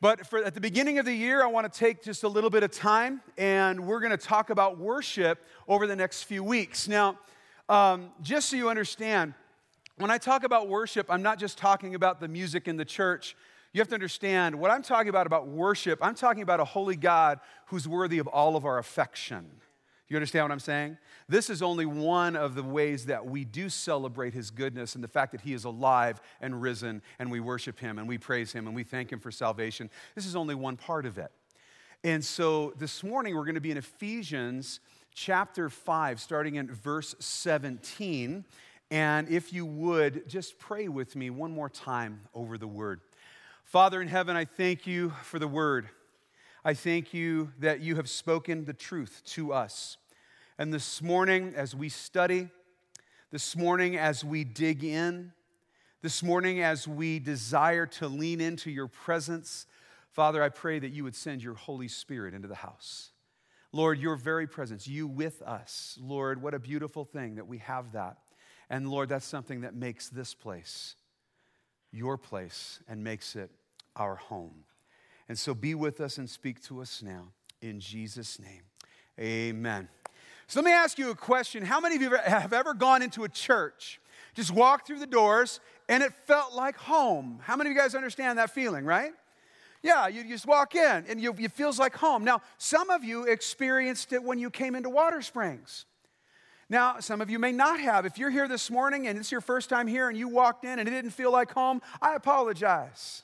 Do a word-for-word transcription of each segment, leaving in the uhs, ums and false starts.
But for at the beginning of the year, I want to take just a little bit of time, and we're going to talk about worship over the next few weeks. Now, um, just so you understand, when I talk about worship, I'm not just talking about the music in the church. You have to understand, what I'm talking about about worship, I'm talking about a holy God who's worthy of all of our affection. You understand what I'm saying? This is only one of the ways that we do celebrate His goodness and the fact that He is alive and risen, and we worship Him and we praise Him and we thank Him for salvation. This is only one part of it. And so this morning we're going to be in Ephesians chapter five, starting in verse seventeen. And if you would, just pray with me one more time over the Word. Father in heaven, I thank You for the Word. I thank You that You have spoken the truth to us. And this morning, as we study, this morning as we dig in, this morning as we desire to lean into Your presence, Father, I pray that You would send Your Holy Spirit into the house. Lord, Your very presence, You with us. Lord, what a beautiful thing that we have that. And Lord, that's something that makes this place Your place and makes it our home. And so be with us and speak to us now. In Jesus' name, amen. So let me ask you a question. How many of you have ever gone into a church, just walked through the doors, and it felt like home? How many of you guys understand that feeling, right? Yeah, you just walk in, and you, it feels like home. Now, some of you experienced it when you came into Water Springs. Now, some of you may not have. If you're here this morning, and it's your first time here, and you walked in, and it didn't feel like home, I apologize.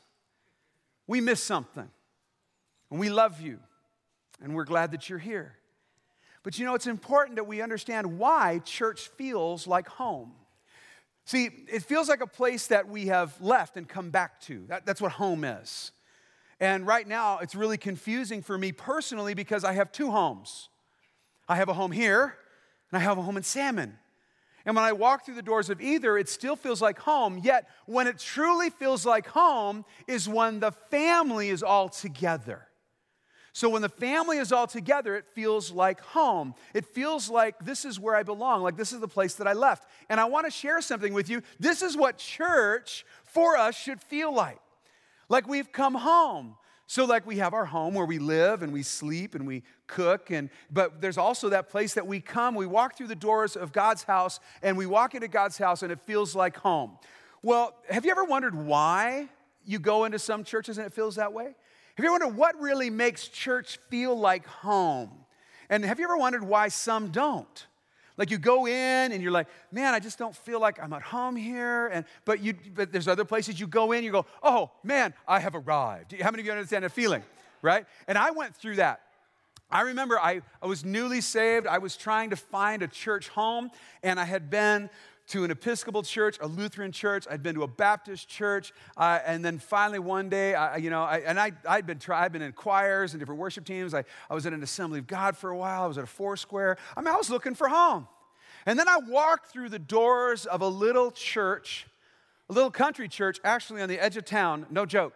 We missed something, and we love you, and we're glad that you're here. But you know, it's important that we understand why church feels like home. See, it feels like a place that we have left and come back to. That, that's what home is. And right now, it's really confusing for me personally because I have two homes. I have a home here, and I have a home in Salmon. And when I walk through the doors of either, it still feels like home. Yet, when it truly feels like home is when the family is all together. So when the family is all together, it feels like home. It feels like this is where I belong, like this is the place that I left. And I want to share something with you. This is what church for us should feel like. Like we've come home. So like we have our home where we live and we sleep and we cook, and but there's also that place that we come, we walk through the doors of God's house, and we walk into God's house and it feels like home. Well, have you ever wondered why you go into some churches and it feels that way? Have you ever wondered what really makes church feel like home? And have you ever wondered why some don't? Like you go in and you're like, man, I just don't feel like I'm at home here. And but you, but there's other places you go in, you go, oh man, I have arrived. How many of you understand that feeling, right? And I went through that. I remember I, I was newly saved. I was trying to find a church home, and I had been to an Episcopal church, a Lutheran church. I'd been to a Baptist church, uh, and then finally one day, I, you know, I, and I, I'd been try, I'd been in choirs and different worship teams. I, I was in an Assembly of God for a while. I was at a Foursquare. I mean, I was looking for home. And then I walked through the doors of a little church, a little country church, actually on the edge of town. No joke.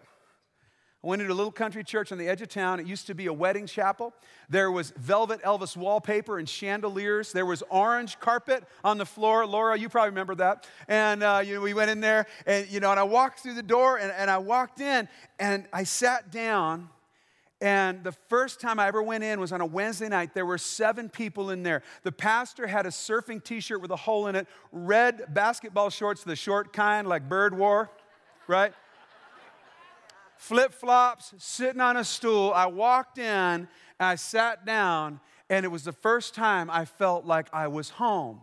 I went into a little country church on the edge of town. It used to be a wedding chapel. There was velvet Elvis wallpaper and chandeliers. There was orange carpet on the floor. Laura, you probably remember that. And uh, you know, we went in there, and you know, and I walked through the door, and, and I walked in, and I sat down. And the first time I ever went in was on a Wednesday night. There were seven people in there. The pastor had a surfing t-shirt with a hole in it, red basketball shorts, the short kind like Bird wore, right? Flip-flops, sitting on a stool. I walked in, and I sat down, and it was the first time I felt like I was home.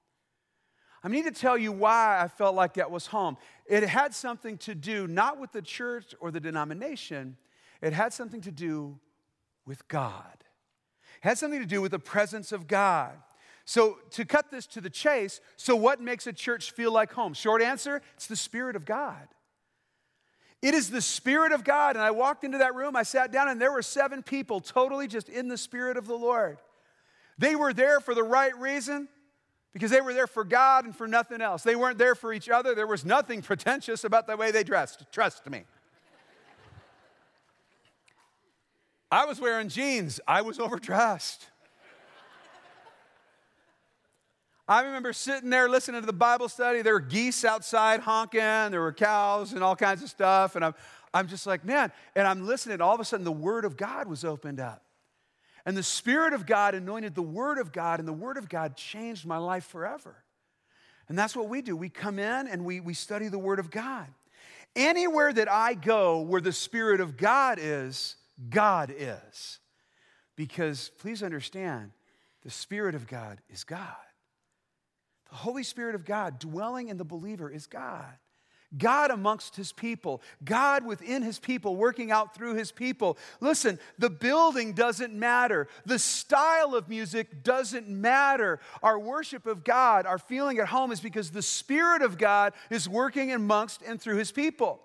I need to tell you why I felt like that was home. It had something to do not with the church or the denomination. It had something to do with God. It had something to do with the presence of God. So to cut this to the chase, so what makes a church feel like home? Short answer, it's the Spirit of God. It is the Spirit of God. And I walked into that room, I sat down, and there were seven people totally just in the Spirit of the Lord. They were there for the right reason because they were there for God and for nothing else. They weren't there for each other. There was nothing pretentious about the way they dressed. Trust me. I was wearing jeans. I was overdressed. I remember sitting there listening to the Bible study. There were geese outside honking. There were cows and all kinds of stuff. And I'm, I'm just like, man, and I'm listening, and all of a sudden the Word of God was opened up. And the Spirit of God anointed the Word of God, and the Word of God changed my life forever. And that's what we do. We come in and we, we study the Word of God. Anywhere that I go where the Spirit of God is, God is. Because please understand, the Spirit of God is God. The Holy Spirit of God dwelling in the believer is God. God amongst his people, God within his people, working out through his people. Listen, the building doesn't matter. The style of music doesn't matter. Our worship of God, our feeling at home is because the Spirit of God is working amongst and through his people.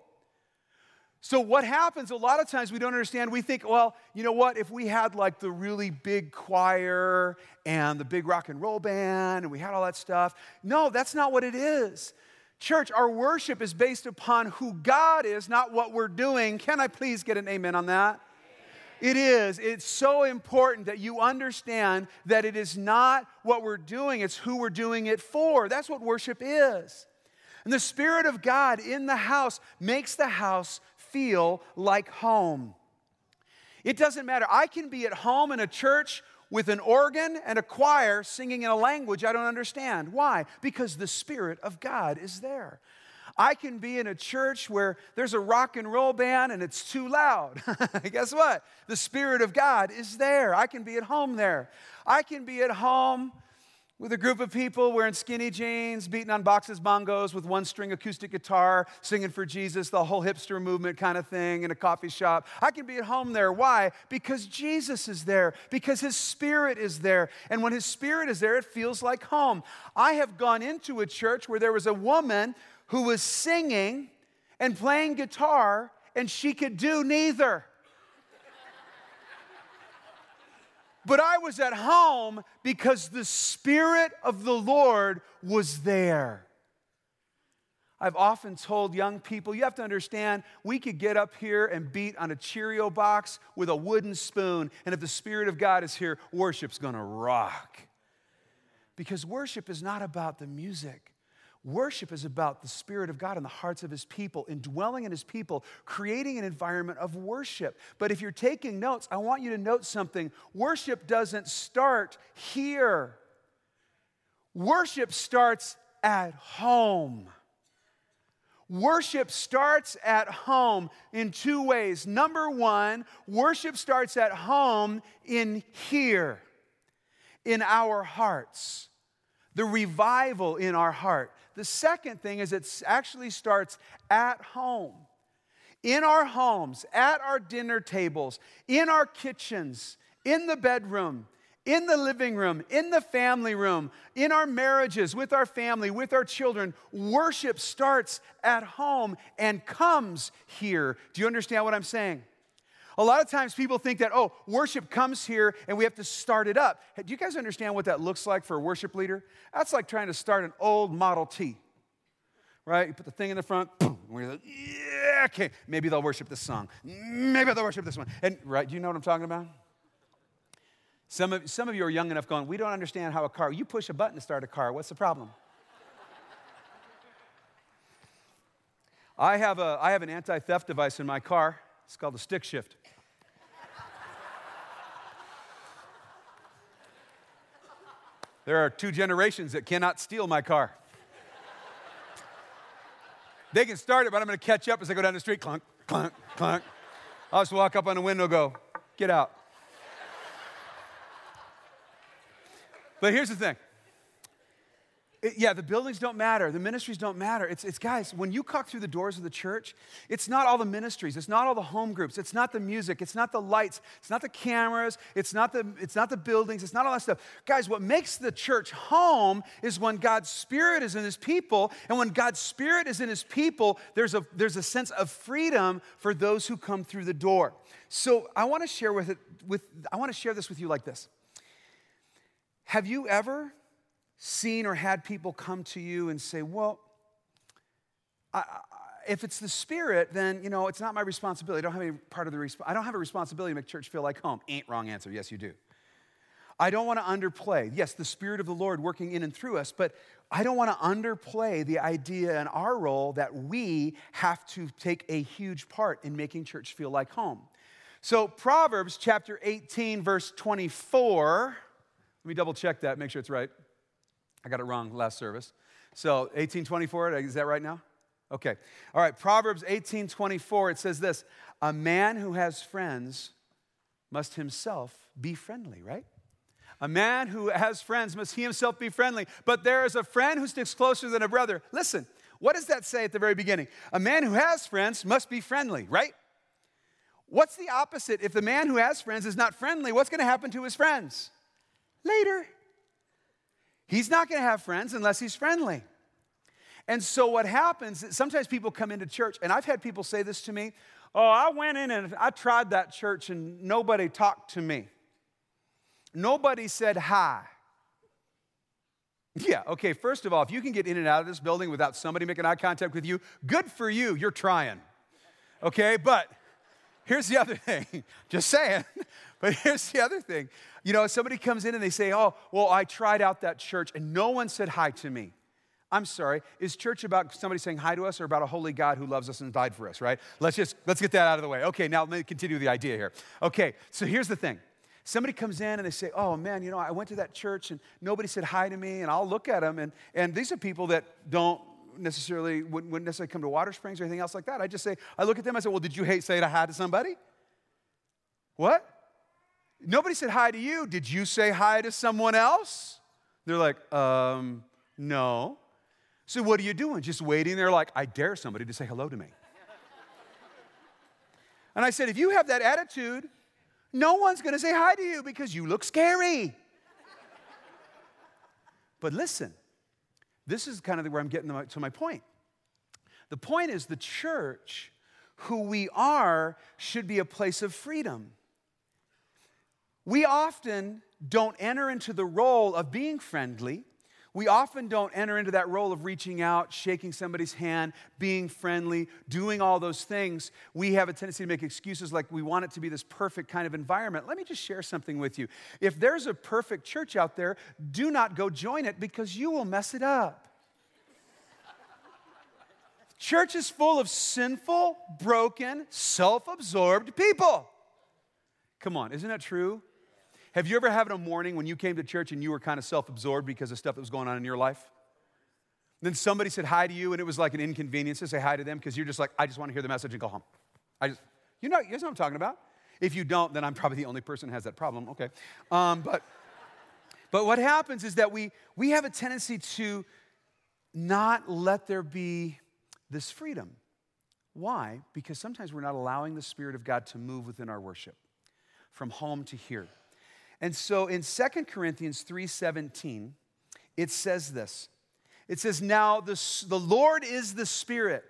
So what happens, a lot of times we don't understand, we think, well, you know what, if we had like the really big choir and the big rock and roll band and we had all that stuff. No, that's not what it is. Church, our worship is based upon who God is, not what we're doing. Can I please get an amen on that? It is. It's so important that you understand that it is not what we're doing, it's who we're doing it for. That's what worship is. And the Spirit of God in the house makes the house feel like home. It doesn't matter. I can be at home in a church with an organ and a choir singing in a language I don't understand. Why? Because the Spirit of God is there. I can be in a church where there's a rock and roll band and it's too loud. Guess what? The Spirit of God is there. I can be at home there. I can be at home with a group of people wearing skinny jeans, beating on boxes, bongos, with one string acoustic guitar, singing for Jesus, the whole hipster movement kind of thing in a coffee shop. I can be at home there. Why? Because Jesus is there, because his Spirit is there. And when his Spirit is there, it feels like home. I have gone into a church where there was a woman who was singing and playing guitar, and she could do neither. But I was at home because the Spirit of the Lord was there. I've often told young people, you have to understand, we could get up here and beat on a Cheerio box with a wooden spoon, and if the Spirit of God is here, worship's gonna rock. Because worship is not about the music. Worship is about the Spirit of God in the hearts of his people, indwelling in his people, creating an environment of worship. But if you're taking notes, I want you to note something. Worship doesn't start here. Worship starts at home. Worship starts at home in two ways. Number one, worship starts at home in here, in our hearts. The revival in our heart. The second thing is it actually starts at home. In our homes, at our dinner tables, in our kitchens, in the bedroom, in the living room, in the family room, in our marriages, with our family, with our children. Worship starts at home and comes here. Do you understand what I'm saying? A lot of times people think that, oh, worship comes here and we have to start it up. Hey, do you guys understand what that looks like for a worship leader? That's like trying to start an old Model T, right? You put the thing in the front, boom, and we're like, yeah, okay, maybe they'll worship this song. Maybe they'll worship this one. And, right, do you know what I'm talking about? Some of, some of you are young enough going, we don't understand how a car, you push a button to start a car, what's the problem? I have, a, I have an anti-theft device in my car. It's called a stick shift. There are two generations that cannot steal my car. They can start it, but I'm going to catch up as I go down the street. Clunk, clunk, clunk. I'll just walk up on the window and go, get out. But here's the thing. It, yeah, the buildings don't matter. The ministries don't matter. It's, it's, guys, when you walk through the doors of the church, it's not all the ministries. It's not all the home groups. It's not the music. It's not the lights. It's not the cameras. It's not the, it's not the buildings. It's not all that stuff. Guys, what makes the church home is when God's Spirit is in his people. And when God's Spirit is in his people, there's a, there's a sense of freedom for those who come through the door. So I want to share with it, with, I want to share this with you like this. Have you ever seen or had people come to you and say, well, I, I, if it's the Spirit, then, you know, it's not my responsibility. I don't have any part of the resp- I don't have a responsibility to make church feel like home. Ain't wrong answer. Yes, you do. I don't want to underplay. Yes, the Spirit of the Lord working in and through us, but I don't want to underplay the idea in our role that we have to take a huge part in making church feel like home. So Proverbs chapter eighteen, verse twenty-four. Let me double check that, make sure it's right. I got it wrong last service. So eighteen twenty-four, is that right now? Okay. All right, Proverbs eighteen twenty-four, it says this, a man who has friends must himself be friendly, right? A man who has friends must he himself be friendly. But there is a friend who sticks closer than a brother. Listen, what does that say at the very beginning? A man who has friends must be friendly, right? What's the opposite? If the man who has friends is not friendly, what's going to happen to his friends? Later. He's not going to have friends unless he's friendly. And so what happens, sometimes people come into church, and I've had people say this to me, oh, I went in and I tried that church and nobody talked to me. Nobody said hi. Yeah, okay, first of all, if you can get in and out of this building without somebody making eye contact with you, good for you, you're trying. Okay, but here's the other thing, just saying, but here's the other thing. You know, somebody comes in and they say, oh, well, I tried out that church and no one said hi to me. I'm sorry, is church about somebody saying hi to us or about a holy God who loves us and died for us, right? Let's just, let's get that out of the way. Okay, now let me continue the idea here. Okay, so here's the thing. Somebody comes in and they say, oh man, you know, I went to that church and nobody said hi to me, and I'll look at them, and, and these are people that don't necessarily, wouldn't, wouldn't necessarily come to Water Springs or anything else like that. I just say, I look at them, I say, well, did you hate, say hi to somebody? What? Nobody said hi to you. Did you say hi to someone else? They're like, um, no. So what are you doing? Just waiting there like, I dare somebody to say hello to me. And I said, if you have that attitude, no one's going to say hi to you because you look scary. But listen, this is kind of where I'm getting to my point. The point is the church, who we are, should be a place of freedom. We often don't enter into the role of being friendly. We often don't enter into that role of reaching out, shaking somebody's hand, being friendly, doing all those things. We have a tendency to make excuses like we want it to be this perfect kind of environment. Let me just share something with you. If there's a perfect church out there, do not go join it because you will mess it up. Church is full of sinful, broken, self-absorbed people. Come on, isn't that true? Have you ever had a morning when you came to church and you were kind of self-absorbed because of stuff that was going on in your life? Then somebody said hi to you and it was like an inconvenience to say hi to them because you're just like, I just want to hear the message and go home. I just, you know, you know what I'm talking about? If you don't, then I'm probably the only person who has that problem. Okay. Um, but, but what happens is that we, we have a tendency to not let there be this freedom. Why? Because sometimes we're not allowing the Spirit of God to move within our worship from home to here. And so in Second Corinthians three seventeen, it says this. It says, now the, the Lord is the Spirit.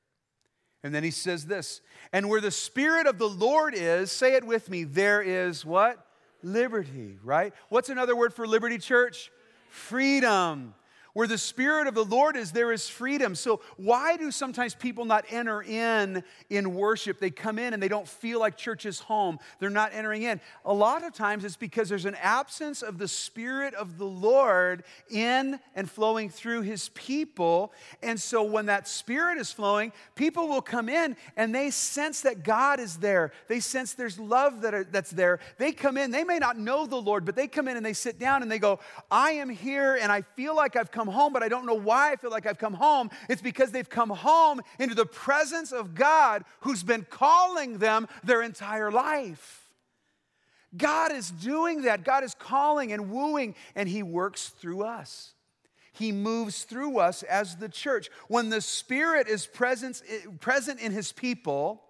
And then he says this, and where the Spirit of the Lord is, say it with me, there is what? Liberty, right? What's another word for liberty, church? Freedom. Where the Spirit of the Lord is, there is freedom. So why do sometimes people not enter in in worship? They come in and they don't feel like church is home. They're not entering in. A lot of times it's because there's an absence of the Spirit of the Lord in and flowing through His people. And so when that Spirit is flowing, people will come in and they sense that God is there. They sense there's love that are, that's there. They come in, they may not know the Lord, but they come in and they sit down and they go, I am here and I feel like I've come home, but I don't know why I feel like I've come home. It's because they've come home into the presence of God who's been calling them their entire life. God is doing that. God is calling and wooing, and He works through us. He moves through us as the church. When the Spirit is present, present in His people,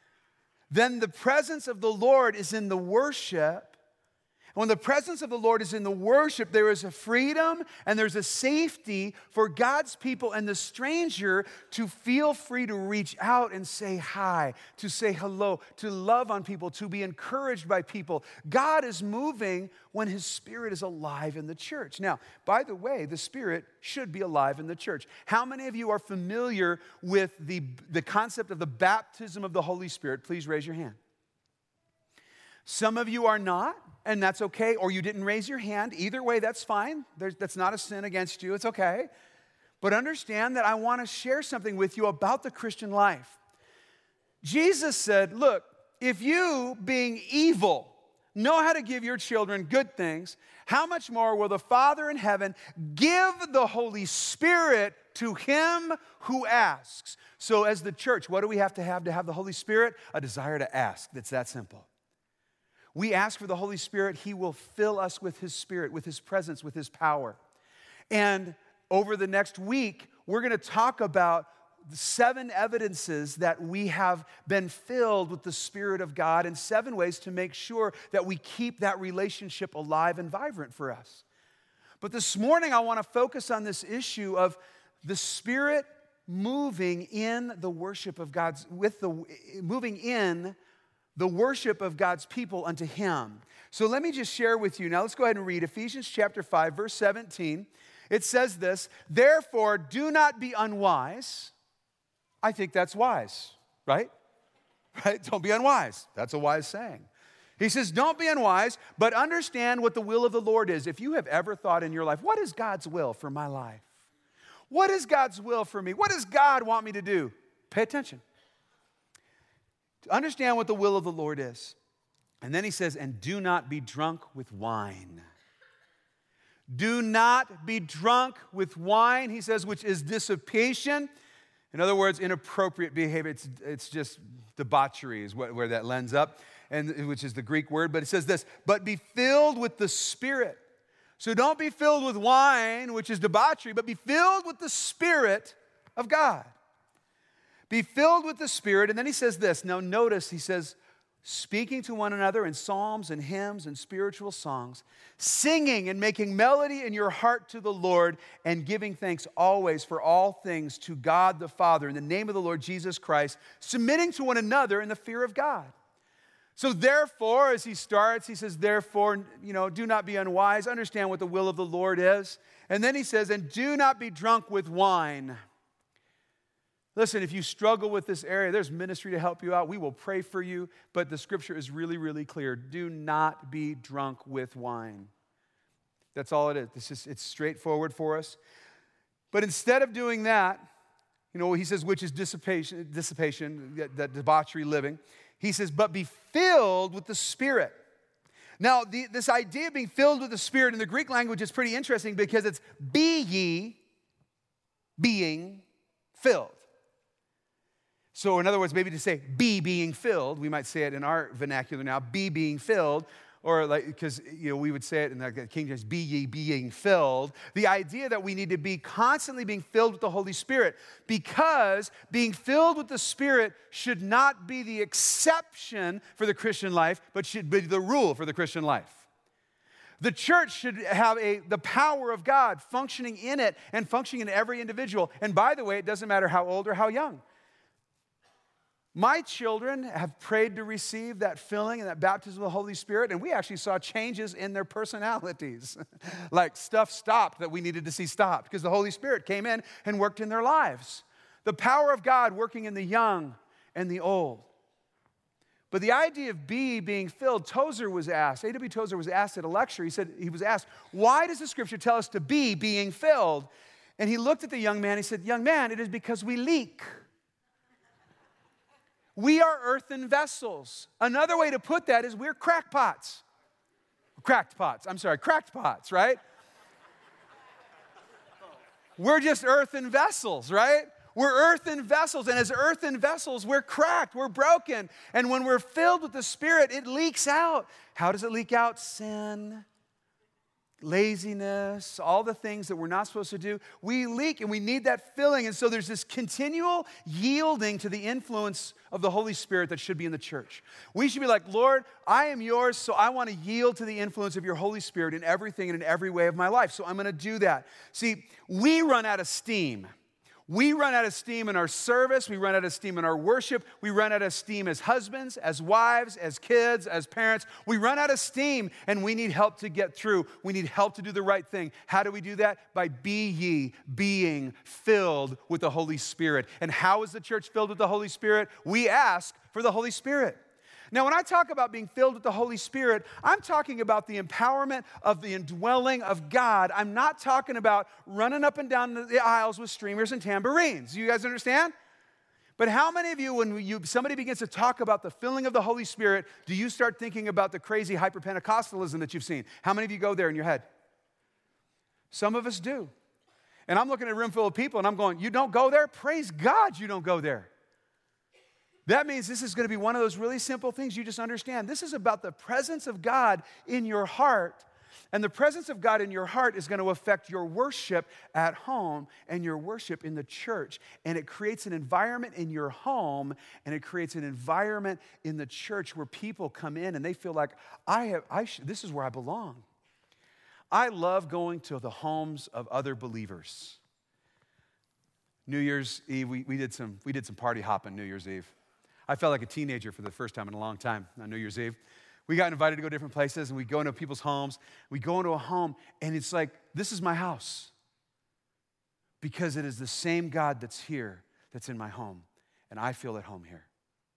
then the presence of the Lord is in the worship. When the presence of the Lord is in the worship, there is a freedom and there's a safety for God's people and the stranger to feel free to reach out and say hi, to say hello, to love on people, to be encouraged by people. God is moving when His Spirit is alive in the church. Now, by the way, the Spirit should be alive in the church. How many of you are familiar with the, the concept of the baptism of the Holy Spirit? Please raise your hand. Some of you are not, and that's okay, or you didn't raise your hand. Either way, that's fine. There's, that's not a sin against you. It's okay. But understand that I want to share something with you about the Christian life. Jesus said, look, if you, being evil, know how to give your children good things, how much more will the Father in heaven give the Holy Spirit to him who asks? So as the church, what do we have to have to have the Holy Spirit? A desire to ask. It's that simple. We ask for the Holy Spirit. He will fill us with his Spirit, with his presence, with his power. And over the next week, we're going to talk about seven evidences that we have been filled with the Spirit of God and seven ways to make sure that we keep that relationship alive and vibrant for us. But this morning, I want to focus on this issue of the Spirit moving in the worship of God's, with the, moving in the worship of God's people unto him. So let me just share with you. Now let's go ahead and read Ephesians chapter five, verse seventeen. It says this, therefore do not be unwise. I think that's wise, right? Right? Don't be unwise. That's a wise saying. He says, don't be unwise, but understand what the will of the Lord is. If you have ever thought in your life, what is God's will for my life? What is God's will for me? What does God want me to do? Pay attention. To understand what the will of the Lord is. And then he says, and do not be drunk with wine. Do not be drunk with wine, he says, which is dissipation. In other words, inappropriate behavior. It's, it's just debauchery is what, where that lends up, and which is the Greek word. But it says this, but be filled with the Spirit. So don't be filled with wine, which is debauchery, but be filled with the Spirit of God. Be filled with the Spirit. And then he says this. Now notice, he says, speaking to one another in psalms and hymns and spiritual songs, singing and making melody in your heart to the Lord, and giving thanks always for all things to God the Father in the name of the Lord Jesus Christ, submitting to one another in the fear of God. So therefore, as he starts, he says, therefore, you know, do not be unwise, understand what the will of the Lord is. And then he says, and do not be drunk with wine. Listen, if you struggle with this area, there's ministry to help you out. We will pray for you, but the scripture is really, really clear. Do not be drunk with wine. That's all it is. It's just, it's straightforward for us. But instead of doing that, you know, he says, which is dissipation, dissipation, that, that debauchery living. He says, but be filled with the Spirit. Now, the, this idea of being filled with the Spirit in the Greek language is pretty interesting because it's be ye being filled. So in other words, maybe to say be being filled, we might say it in our vernacular now, be being filled, or like, because, you know, we would say it in the King James, be ye being filled. The idea that we need to be constantly being filled with the Holy Spirit, because being filled with the Spirit should not be the exception for the Christian life, but should be the rule for the Christian life. The church should have a, the power of God functioning in it and functioning in every individual. And by the way, it doesn't matter how old or how young. My children have prayed to receive that filling and that baptism of the Holy Spirit, and we actually saw changes in their personalities. Like stuff stopped that we needed to see stopped because the Holy Spirit came in and worked in their lives. The power of God working in the young and the old. But the idea of be being filled, Tozer was asked, A W Tozer was asked at a lecture, he said, he was asked, why does the scripture tell us to be being filled? And he looked at the young man, he said, young man, it is because we leak. We are earthen vessels. Another way to put that is we're crackpots. Cracked pots, I'm sorry, cracked pots, right? We're just earthen vessels, right? We're earthen vessels, and as earthen vessels, we're cracked, we're broken. And when we're filled with the Spirit, it leaks out. How does it leak out? Sin, laziness, all the things that we're not supposed to do. We leak, and we need that filling. And so there's this continual yielding to the influence of the Holy Spirit that should be in the church. We should be like, Lord, I am yours, so I want to yield to the influence of your Holy Spirit in everything and in every way of my life. So I'm going to do that. See, we run out of steam. We run out of steam in our service. We run out of steam in our worship. We run out of steam as husbands, as wives, as kids, as parents. We run out of steam, and we need help to get through. We need help to do the right thing. How do we do that? By be ye being filled with the Holy Spirit. And how is the church filled with the Holy Spirit? We ask for the Holy Spirit. Now, when I talk about being filled with the Holy Spirit, I'm talking about the empowerment of the indwelling of God. I'm not talking about running up and down the aisles with streamers and tambourines. You guys understand? But how many of you, when you, somebody begins to talk about the filling of the Holy Spirit, do you start thinking about the crazy hyper-Pentecostalism that you've seen? How many of you go there in your head? Some of us do. And I'm looking at a room full of people and I'm going, you don't go there? Praise God you don't go there. That means this is going to be one of those really simple things you just understand. This is about the presence of God in your heart. And the presence of God in your heart is going to affect your worship at home and your worship in the church. And it creates an environment in your home and it creates an environment in the church where people come in and they feel like, I have, I sh- this is where I belong. I love going to the homes of other believers. New Year's Eve, we, we, did some, we did some party hopping New Year's Eve. I felt like a teenager for the first time in a long time on New Year's Eve. We got invited to go to different places, and we go into people's homes. We go into a home, and it's like, this is my house. Because it is the same God that's here that's in my home, and I feel at home here.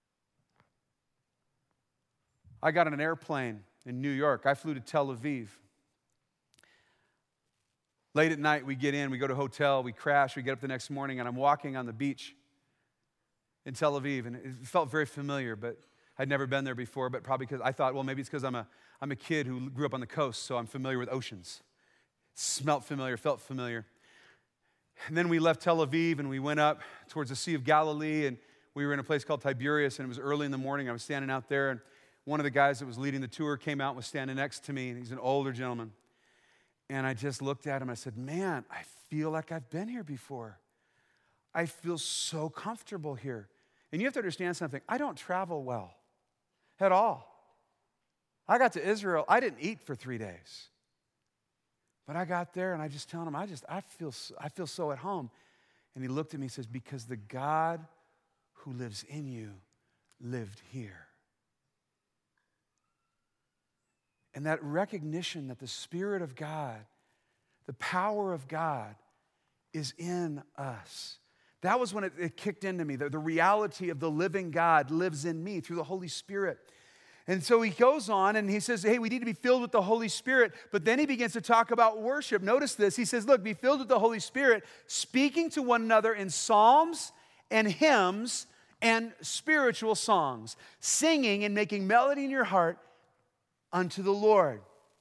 I got on an airplane in New York. I flew to Tel Aviv. Late at night, we get in, we go to a hotel, we crash, we get up the next morning, and I'm walking on the beach in Tel Aviv, and it felt very familiar, but I'd never been there before, but probably because I thought, well, maybe it's because I'm a, I'm a kid who grew up on the coast, so I'm familiar with oceans. It smelt familiar, felt familiar. And then we left Tel Aviv, and we went up towards the Sea of Galilee, and we were in a place called Tiberias, and it was early in the morning. I was standing out there, and one of the guys that was leading the tour came out and was standing next to me, and he's an older gentleman. And I just looked at him, I said, man, I feel like I've been here before. I feel so comfortable here. And you have to understand something. I don't travel well at all. I got to Israel. I didn't eat for three days. But I got there and I just told him, I just, I feel, I feel so at home. And he looked at me and says, because the God who lives in you lived here. And that recognition that the Spirit of God, the power of God is in us. That was when it, it kicked into me. The, the reality of the living God lives in me through the Holy Spirit. And so he goes on and he says, hey, we need to be filled with the Holy Spirit. But then he begins to talk about worship. Notice this. He says, look, be filled with the Holy Spirit, speaking to one another in psalms and hymns and spiritual songs, singing and making melody in your heart unto the Lord.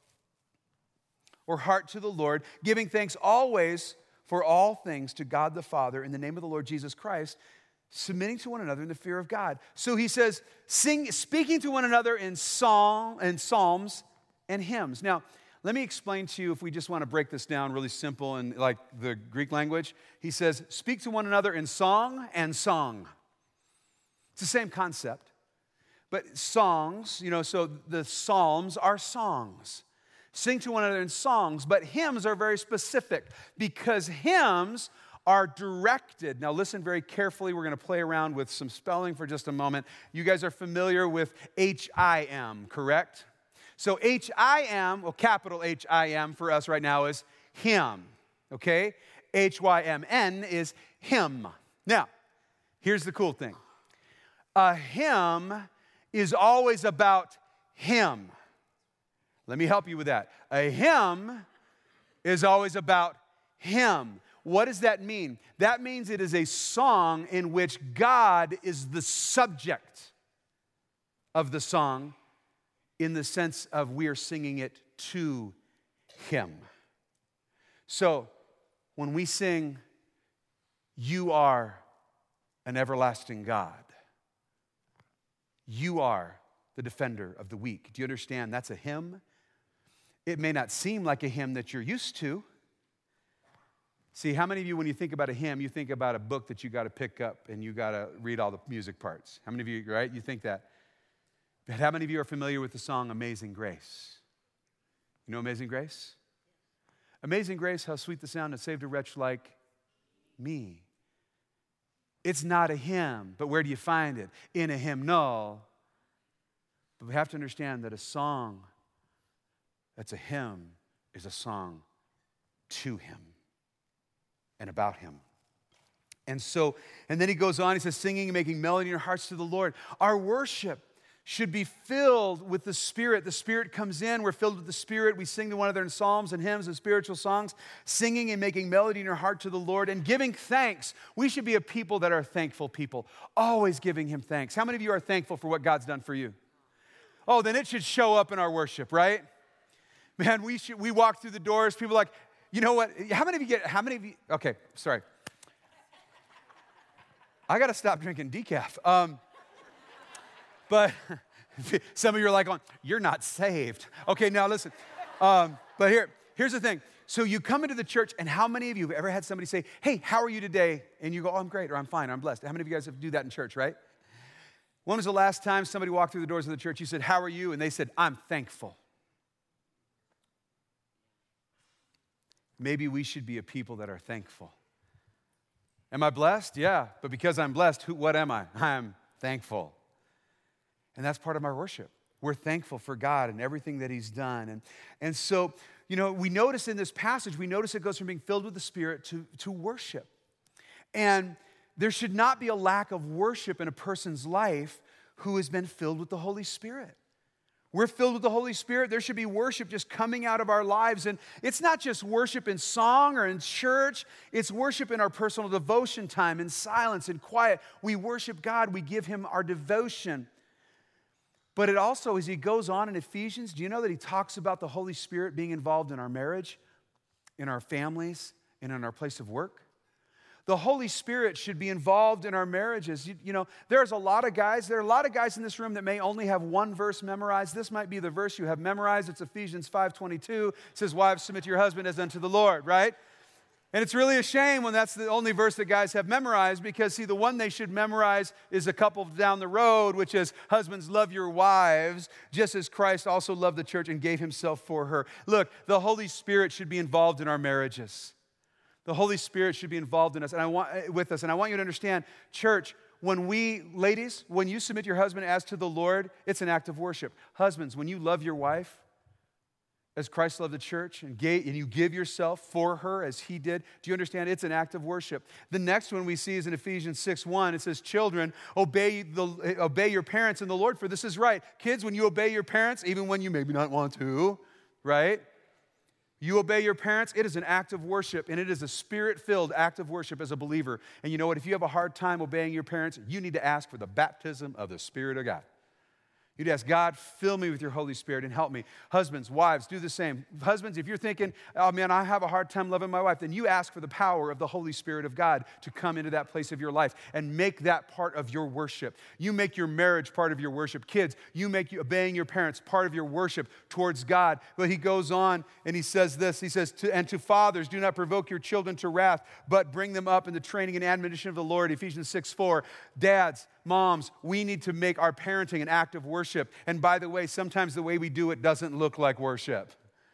Or heart to the Lord, giving thanks always for all things to God the Father in the name of the Lord Jesus Christ, submitting to one another in the fear of God. So he says, sing, speaking to one another in song and psalms and hymns. Now, let me explain to you, if we just want to break this down really simple in like the Greek language. He says, speak to one another in song and song. It's the same concept. But songs, you know, so the psalms are songs. Sing to one another in songs, but hymns are very specific because hymns are directed. Now listen very carefully. We're going to play around with some spelling for just a moment. You guys are familiar with H I M, correct? So H I M, well, capital H I M for us right now is hymn, okay? H Y M N is hymn. Now, here's the cool thing. A hymn is always about him. Let me help you with that. A hymn is always about him. What does that mean? That means it is a song in which God is the subject of the song in the sense of we are singing it to him. So when we sing, you are an everlasting God. You are the defender of the weak. Do you understand? That's a hymn. It may not seem like a hymn that you're used to. See, how many of you, when you think about a hymn, you think about a book that you got to pick up and you got to read all the music parts? How many of you, right? You think that. But how many of you are familiar with the song Amazing Grace? You know Amazing Grace? Amazing Grace, how sweet the sound that saved a wretch like me. It's not a hymn, but where do you find it? In a hymnal. But we have to understand that a song that's a hymn is a song to him and about him. And so, and then he goes on, he says, singing and making melody in your hearts to the Lord. Our worship should be filled with the Spirit. The Spirit comes in, we're filled with the Spirit. We sing to one another in psalms and hymns and spiritual songs, singing and making melody in your heart to the Lord and giving thanks. We should be a people that are thankful people, always giving Him thanks. How many of you are thankful for what God's done for you? Oh, then it should show up in our worship, right? Man, we should, we walk through the doors, people are like, you know what? How many of you get, how many of you, okay, sorry. I got to stop drinking decaf. Um, But some of you are like, you're not saved. Okay, now listen. Um, but here, here's the thing. So you come into the church, and how many of you have ever had somebody say, hey, how are you today? And you go, oh, I'm great, or I'm fine, or I'm blessed. How many of you guys have do that in church, right? When was the last time somebody walked through the doors of the church, you said, how are you? And they said, I'm thankful. Maybe we should be a people that are thankful. Am I blessed? Yeah, but because I'm blessed, who, what am I? I'm thankful. And that's part of our worship. We're thankful for God and everything that He's done. And, and so, you know, we notice in this passage, we notice it goes from being filled with the Spirit to, to worship. And there should not be a lack of worship in a person's life who has been filled with the Holy Spirit. We're filled with the Holy Spirit. There should be worship just coming out of our lives. And it's not just worship in song or in church. It's worship in our personal devotion time, in silence, in quiet. We worship God. We give Him our devotion. But it also, as he goes on in Ephesians, do you know that he talks about the Holy Spirit being involved in our marriage, in our families, and in our place of work? The Holy Spirit should be involved in our marriages. You, you know, there's a lot of guys, there are a lot of guys in this room that may only have one verse memorized. This might be the verse you have memorized. It's Ephesians five twenty-two. It says, wives, submit to your husband as unto the Lord, right? And it's really a shame when that's the only verse that guys have memorized, because, see, the one they should memorize is a couple down the road, which is, husbands, love your wives, just as Christ also loved the church and gave Himself for her. Look, the Holy Spirit should be involved in our marriages. The Holy Spirit should be involved in us, and I want with us. And I want you to understand, church, when we, ladies, when you submit your husband as to the Lord, it's an act of worship. Husbands, when you love your wife, as Christ loved the church, and, gave, and you give yourself for her as He did, do you understand? It's an act of worship. The next one we see is in Ephesians six one. It says, children, obey, the, obey your parents in the Lord, for this is right. Kids, when you obey your parents, even when you maybe not want to, right? You obey your parents, it is an act of worship, and it is a Spirit-filled act of worship as a believer. And you know what? If you have a hard time obeying your parents, you need to ask for the baptism of the Spirit of God. You'd ask, God, fill me with your Holy Spirit and help me. Husbands, wives, do the same. Husbands, if you're thinking, oh man, I have a hard time loving my wife, then you ask for the power of the Holy Spirit of God to come into that place of your life and make that part of your worship. You make your marriage part of your worship. Kids, you make you obeying your parents part of your worship towards God. But he goes on and he says this, he says, to, and to fathers, do not provoke your children to wrath, but bring them up in the training and admonition of the Lord. Ephesians six four. Dads, moms, we need to make our parenting an act of worship. And by the way, sometimes the way we do it doesn't look like worship.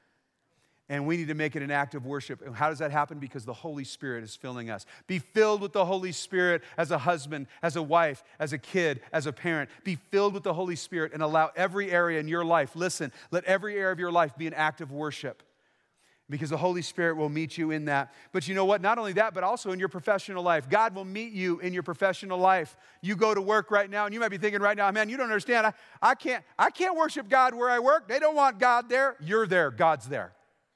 And we need to make it an act of worship. And how does that happen? Because the Holy Spirit is filling us. Be filled with the Holy Spirit as a husband, as a wife, as a kid, as a parent. Be filled with the Holy Spirit and allow every area in your life, listen, let every area of your life be an act of worship. Because the Holy Spirit will meet you in that. But you know what? Not only that, but also in your professional life. God will meet you in your professional life. You go to work right now, and you might be thinking right now, man, you don't understand. I, I, can't, I can't worship God where I work. They don't want God there. You're there. God's there.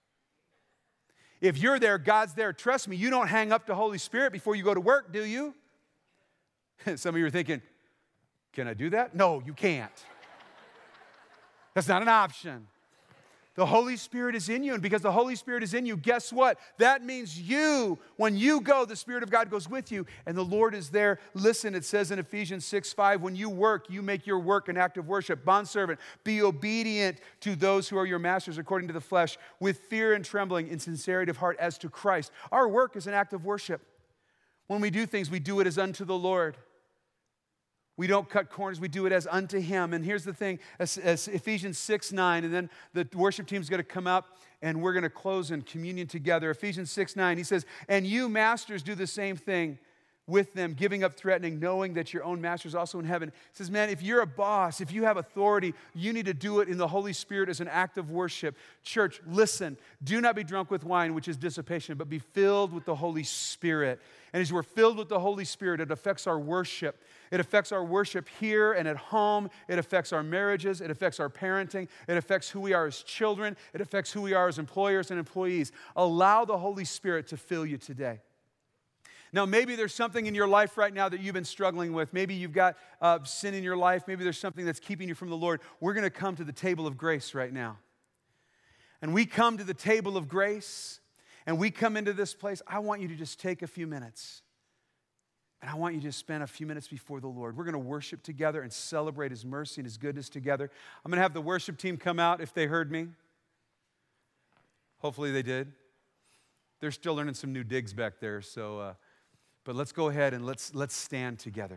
If you're there, God's there. Trust me, you don't hang up the Holy Spirit before you go to work, do you? Some of you are thinking, can I do that? No, you can't. That's not an option. The Holy Spirit is in you, and because the Holy Spirit is in you, guess what? That means you, when you go, the Spirit of God goes with you, and the Lord is there. Listen, it says in Ephesians six five, when you work, you make your work an act of worship. Bondservant, be obedient to those who are your masters according to the flesh, with fear and trembling, in sincerity of heart as to Christ. Our work is an act of worship. When we do things, we do it as unto the Lord. We don't cut corners, we do it as unto Him. And here's the thing, as, as Ephesians six nine, and then the worship team's going to come up and we're going to close in communion together. Ephesians six nine, he says, and you masters do the same thing with them, giving up threatening, knowing that your own master is also in heaven. It says, man, if you're a boss, if you have authority, you need to do it in the Holy Spirit as an act of worship. Church, listen, do not be drunk with wine, which is dissipation, but be filled with the Holy Spirit. And as we're filled with the Holy Spirit, it affects our worship. It affects our worship here and at home. It affects our marriages. It affects our parenting. It affects who we are as children. It affects who we are as employers and employees. Allow the Holy Spirit to fill you today. Now, maybe there's something in your life right now that you've been struggling with. Maybe you've got uh, sin in your life. Maybe there's something that's keeping you from the Lord. We're going to come to the table of grace right now. And we come to the table of grace, and we come into this place. I want you to just take a few minutes. And I want you to spend a few minutes before the Lord. We're going to worship together and celebrate His mercy and His goodness together. I'm going to have the worship team come out if they heard me. Hopefully they did. They're still learning some new digs back there, so... Uh, But let's go ahead and let's, let's stand together.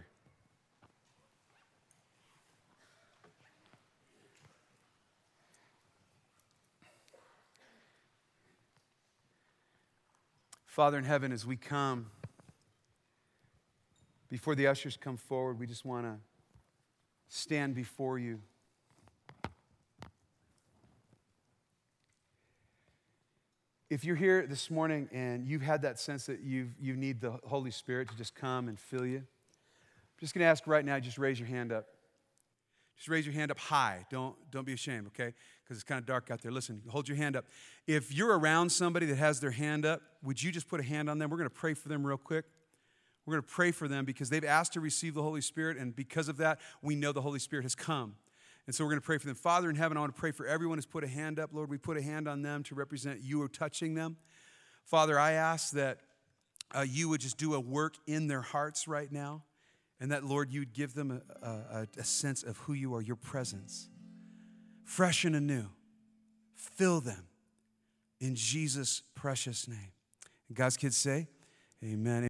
Father in heaven, as we come, before the ushers come forward, we just want to stand before you. If you're here this morning and you've had that sense that you've, you need the Holy Spirit to just come and fill you, I'm just going to ask right now, just raise your hand up. Just raise your hand up high. Don't, don't be ashamed, okay? Because it's kind of dark out there. Listen, hold your hand up. If you're around somebody that has their hand up, would you just put a hand on them? We're going to pray for them real quick. We're going to pray for them because they've asked to receive the Holy Spirit, and because of that, we know the Holy Spirit has come. And so we're going to pray for them. Father in heaven, I want to pray for everyone who's put a hand up. Lord, we put a hand on them to represent you or touching them. Father, I ask that uh, you would just do a work in their hearts right now, and that, Lord, you'd give them a, a, a sense of who you are, your presence, fresh and anew. Fill them in Jesus' precious name. And God's kids say, amen.